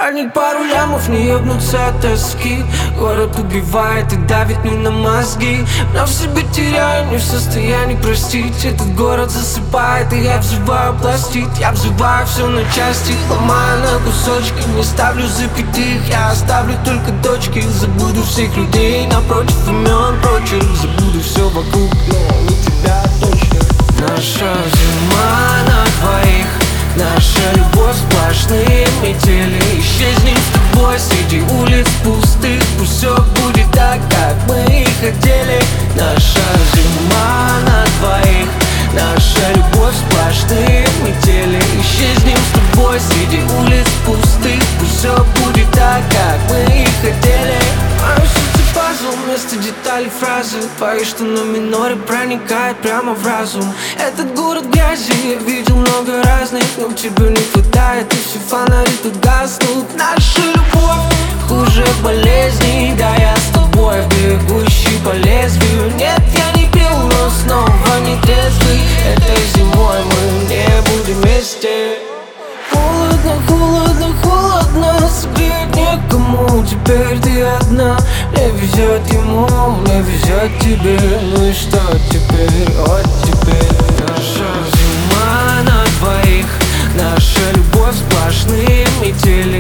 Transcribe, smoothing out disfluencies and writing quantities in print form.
Праздник пару лямов, не ебнуться от тоски. Город убивает и давит мне на мозги. Но в себе теряю, не в состоянии простить. Этот город засыпает, и я взываю пластить. Я взываю все на части, ломаю на кусочки. Не ставлю запятых, я оставлю только точки. Забуду всех людей напротив имен прочих. Забуду все вокруг, но не тебя точно. Наша зима на двоих, наша любовь сплошные метели. Исчезнем с тобой среди улиц пустых. Пусть все будет так, как мы и хотели. Наша зима на двоих, наша любовь сплошные метели. Исчезнем с тобой среди улиц пустых. Пусть все будет так, как мы и хотели. Мое сердце пазл, вместо деталей фразы. Твои, что на миноре проникает прямо в разум. Этот город грязи, я видел много разных, но тебе не хватает, и все фонари тут гаснут. Наша любовь хуже болезней. Да, я с тобой, бегущий по лезвию. Нет, я не пил, но снова не трезвый. Этой зимой мы не будем вместе. Холодно, холодно, холодно, согреть некому. Теперь ты одна. Не везет ему, не везет тебе. Ну и что теперь, вот теперь. Наша зима на двоих, наша любовь сплошные метели.